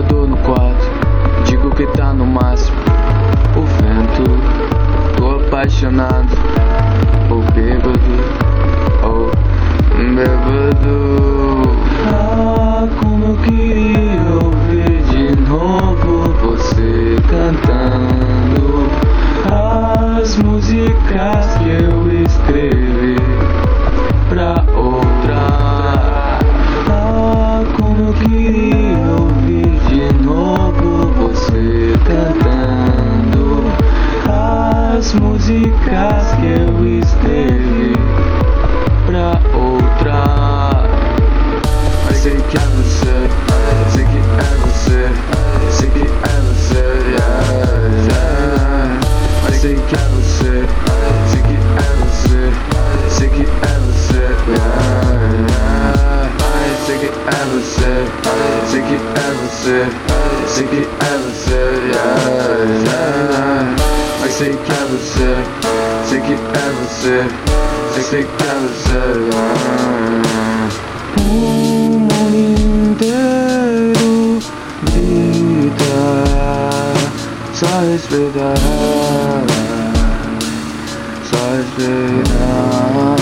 Despertador no quarto, digo que tá no máximo. O vento, tô apaixonado. Ou bêbado, ou bêbado. Ah, como eu queria ouvir de novo você cantando as músicas que eu escrevi pra outra. Ah, como eu queria ouvir de novo você cantando as músicas que eu escrevi pra outra. Mas sei que é você, sei que é você, sei que é você, yeah, yeah. Mas sei que é você, sei que é você, sei que é você, yeah, yeah. Mas sei que é você, sei que é você, sei que é você, yeah, yeah. Mas sei que é você, sei que é você, sei que é você, yeah. O mundo inteiro grita, só respeitar ela, só respeitar.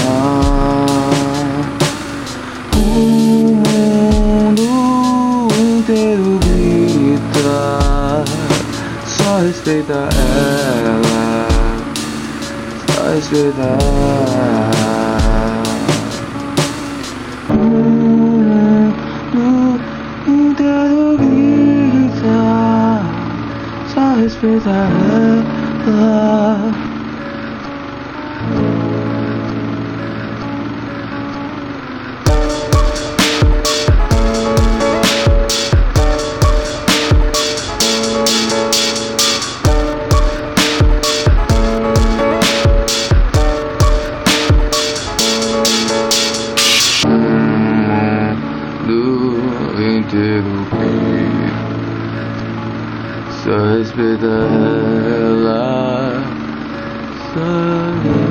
O mundo inteiro grita, só respeitar ela, só respeitar. O mundo inteiro grita, só respeitar ela. Do inteiro grito, só respeitar ela, só